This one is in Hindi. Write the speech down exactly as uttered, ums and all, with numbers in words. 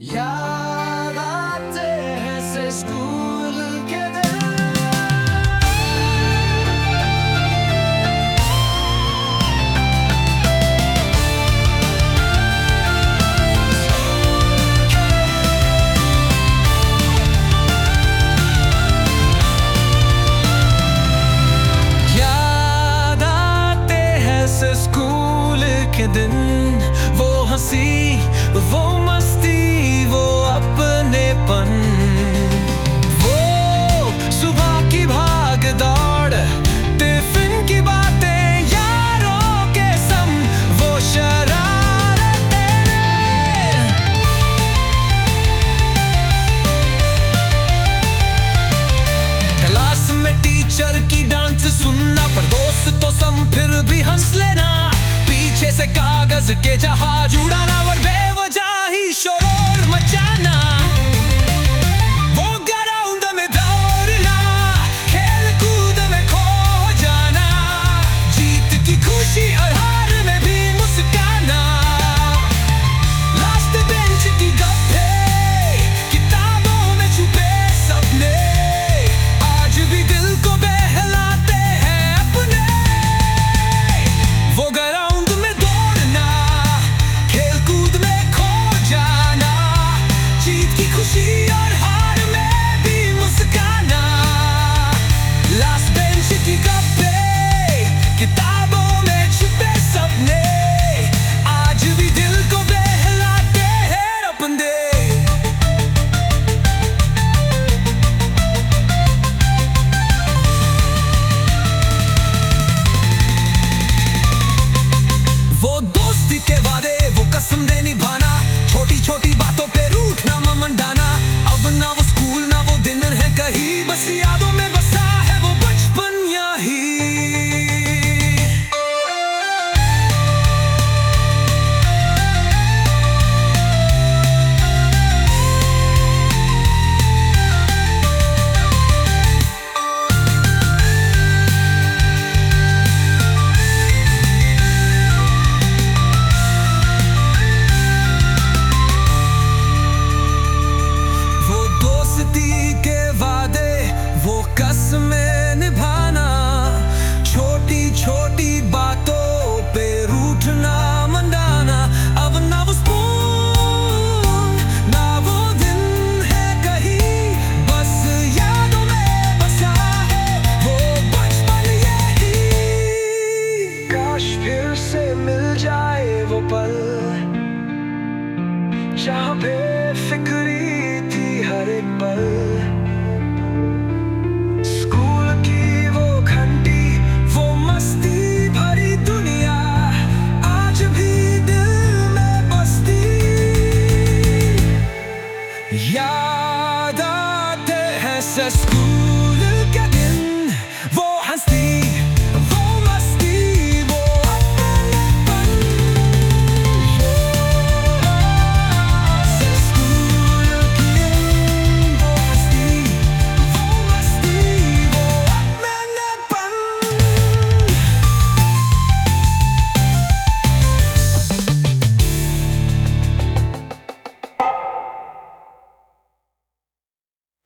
याद आते हैं से स्कूल के दिन। याद आते हैं से स्कूल के दिन, वो हंसी वो मस्ती वो अपनेपन, वो सुबह की भाग दौड़, टिफिन की बातें यारों के संग, वो शरारतें। क्लास में टीचर की डांस सुनना, पर दोस्तों संग फिर भी हंस लेना, पीछे से कागज के जहाज उड़ाना और बेवजह ही शोर मचाना। वो ग्राउंड में दौड़ना, खेल कूद में खो जाना, जीत की खुशी और हार में भी मुस्काना। लास्ट बेंच की गप्पे, किताबों में छुपे सपने, आज भी दिल को बहलाते हैं अपने। वो ग्राउंड में दौड़ना, खेल कूद में खो जाना, जीत की खुशी और हार में भी मुस्काना। लास्ट बेंच की गप्पे, किताबों में छुपे सपने, आज भी दिल को बहलाते हैं अपने। वो दोस्ती के वादे वो कसम दे निभाना, छोटी छोटी बातों पे रूठना मंडाना। अब ना वो स्कूल ना वो दिन है कहीं, बस यादों में बसा है वो बचपन यही। वो दोस्ती के वादे वो कसमें निभाना, छोटी छोटी बातों पे रूठना मंडाना। अब ना वो स्कूल ना वो दिन है कहीं, बस यादों में बसा है वो बचपन यही। काश फिर से मिल जाए वो पल, जहाँ बेफिक्री थी हर एक पल।